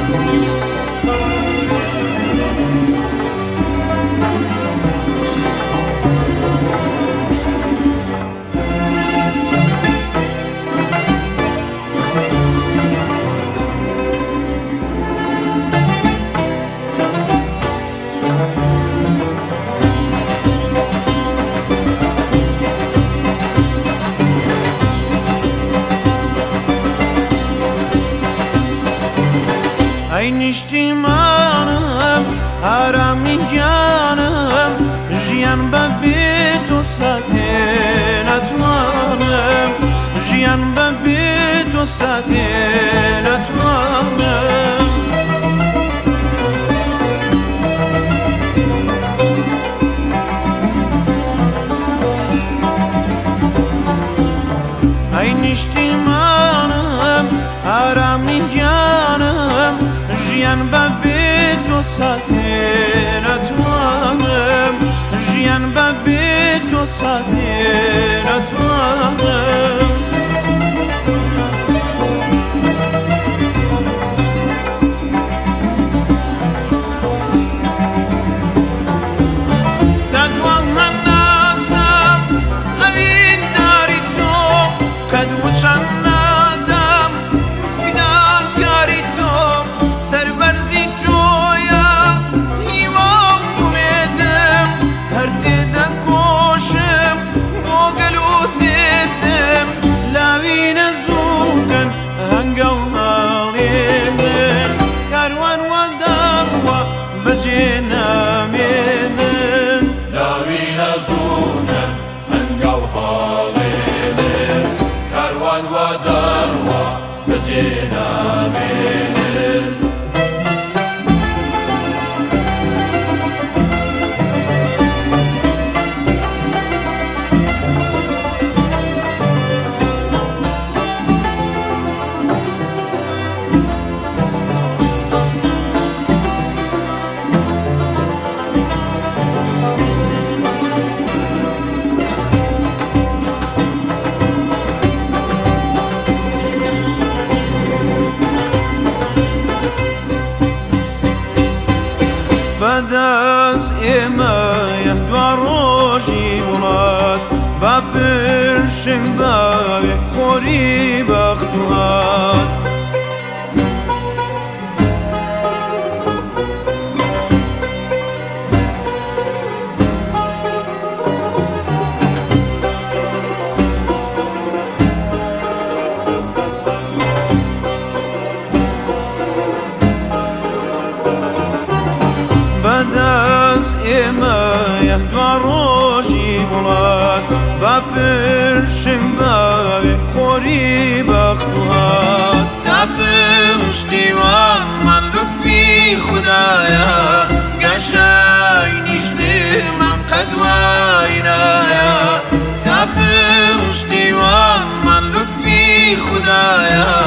ای نیشتیمانم آرامی جانم ژیان بەبێ تۆ ساتێ نەتوانم ژیان بەبێ تۆ ساتێ نەتوانم ای نیشتیمانم آرامی جانم ژیان بەبێ تۆ ساتێ نەتوانم ژیان بەبێ تۆ ساتێ نەتوانم دەدوام هەناسم ئەوین داری تۆ کەدوو چەند نادەم فیداکاری تۆ سەربەرزی تۆیە هیوام ومێدم هەر تێدەکۆشم بۆ گەل و سێدم لاوینە زووکەن هەنگە و هەڵێ من کاروان وا داڕوە بەجێ نامێنن لاوینە زووکەن هەنگە و هەڵێ من کاروان وا داڕوە بەجێ نامێنن بەدەست ئێمەیە دوا ڕۆژی وڵات با پرشنگ باوێ خۆری بەخت و هات بەدەست ئێمەیە دوا ڕۆژی وڵات با پرشنگ باوێ خۆری بەخت و هات تا پشتیوانمان لوتفی خودایە گەشای نیشتمان قەت وای نایە تا پشتیوانمان لوتفی خودایە